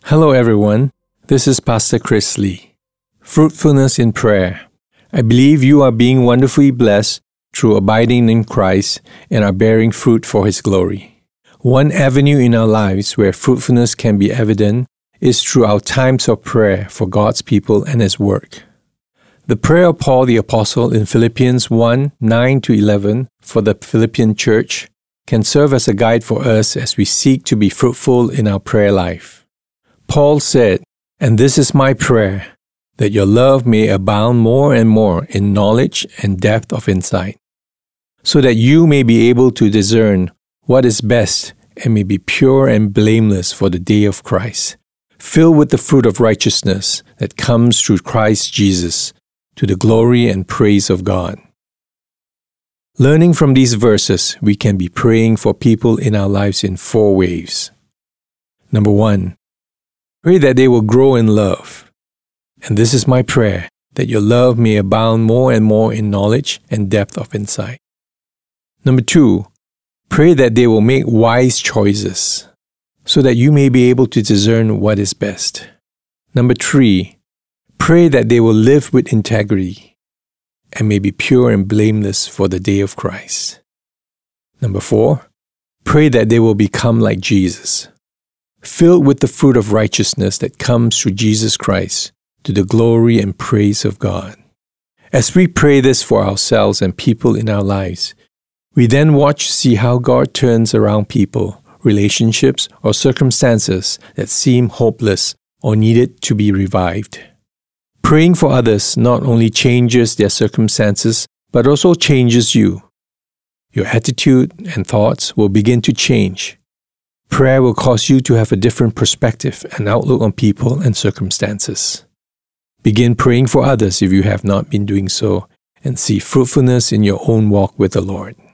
Hello everyone, this is Pastor Chris Lee. Fruitfulness in prayer. I believe you are being wonderfully blessed through abiding in Christ and are bearing fruit for His glory. One avenue in our lives where fruitfulness can be evident is through our times of prayer for God's people and His work. The prayer of Paul the Apostle in Philippians 1:9-11 for the Philippian church can serve as a guide for us as we seek to be fruitful in our prayer life. Paul said, "And this is my prayer, that your love may abound more and more in knowledge and depth of insight, so that you may be able to discern what is best and may be pure and blameless for the day of Christ, filled with the fruit of righteousness that comes through Christ Jesus, to the glory and praise of God." Learning from these verses, we can be praying for people in our lives in 4 ways. Number 1, pray that they will grow in love. And this is my prayer, that your love may abound more and more in knowledge and depth of insight. Number 2, pray that they will make wise choices, so that you may be able to discern what is best. Number 3, pray that they will live with integrity and may be pure and blameless for the day of Christ. Number 4, pray that they will become like Jesus, filled with the fruit of righteousness that comes through Jesus Christ, to the glory and praise of God. As we pray this for ourselves and people in our lives, we then watch to see how God turns around people, relationships, or circumstances that seem hopeless or needed to be revived. Praying for others not only changes their circumstances, but also changes you. Your attitude and thoughts will begin to change. Prayer will cause you to have a different perspective and outlook on people and circumstances. Begin praying for others if you have not been doing so, and see fruitfulness in your own walk with the Lord.